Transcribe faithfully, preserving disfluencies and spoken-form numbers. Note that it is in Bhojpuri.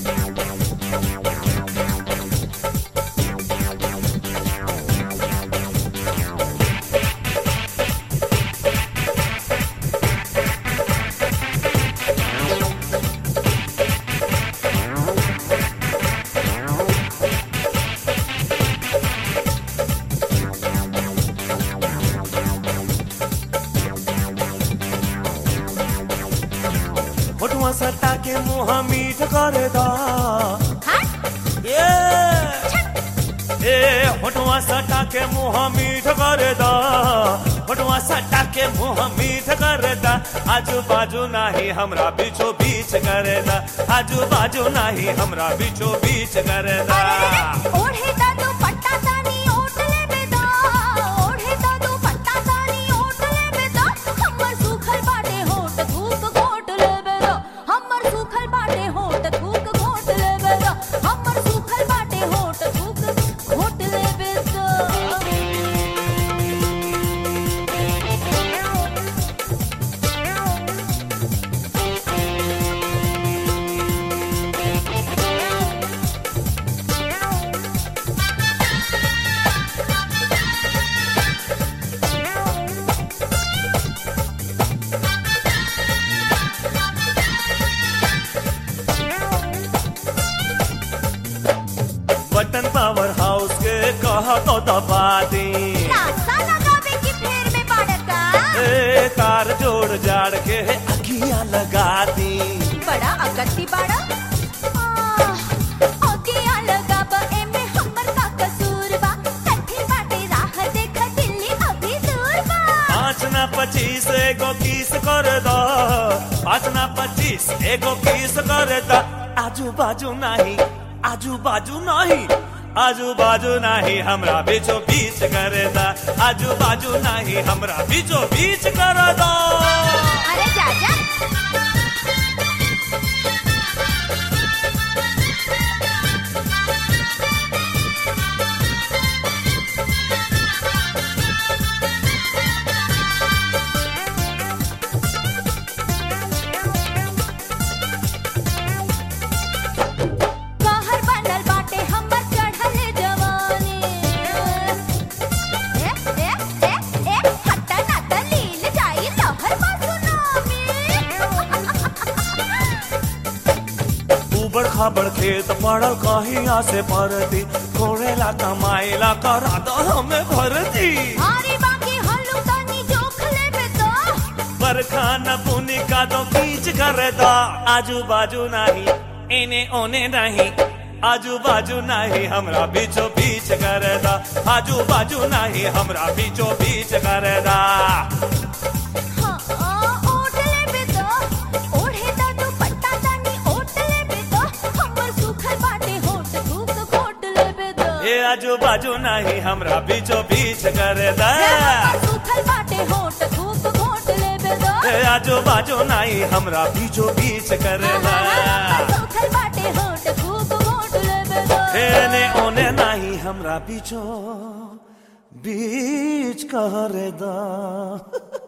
होठवा सटा के मुँह मीठ करे दा ये ए होठवा सटा के मुँह मीठ करे दा होठवा सटा के मुँह मीठ करे दा आजू बाजू नाही हमरा बीचो बीच करे दा आजू बाजू नाही हमरा बीचो बीच करे दा ओढ़े दा तू पट्टा तानी ओढ़ ले बेदा ओढ़े दा तू पट्टा तानी ओढ़ ले बेदा हमर सूखल बाटे होठ थूक घोट ले बेदा हमर सूखल बाटे होठ थूक घोट ले बेदा हमर सूखल बाटे होठ थूक घोट ले बेदा बटन पावर हाउस के कहा तो दबा दी रास्ता लगावे की फेर में बाड़का ए तार जोड़ जाड़ के अखियां लगा दी बड़ा अगत्ती बाड़ा अगिया लगा बा एमे हमर का कसूर बा कथी बाटे राह देख दिल्ली अभी दूर बा पाँच ना पच्चीस एगो किस कर दो पाँच ना पच्चीस एगो किस कर दो आजू बाजू नहीं आजू बाजू नहीं आजू बाजू नहीं हमरा बीचो बीच कर दा आजू बाजू नहीं हमरा बीचो बीच कर दो अरे जा जा कहर बनल बाटे हमर चढ़ल जवानी ए ए ए ए हट्टा ना त लील जाई लहर बा सुनामी उबड़ खाबड़ खेत पड़ल कहीं आसे परती कोड़ेला कमाएला करा दो हमें भरती आरी बाकी हल्लू तनी जोख लेबे तो बरखा न बुनी का दो बीच कर दो आजू बाजू नहीं इने ओने नहीं आजू बाजू नहीं हमरा बीचो बीच कर दा आजू बाजू नहीं हमरा बीचो बीच कर दा हाँ ओढ़ लेबे तो ओढ़े दा तू पट्टा तानी ओढ़ लेबे तो हमर सूखल बाटे होठ थूक घोट लेबे तो ए आजू बाजू नहीं हमरा बीचो बीच कर दा हमर सूखल बाटे होठ थूक घोट लेबे तो ए आजू बाजू नहीं हमरा बीचो बीच कर दा हमर सूखल बाटे होठ थूक घोट लेबे तो एने ओने नहीं हमरा बीचो बीच कर दा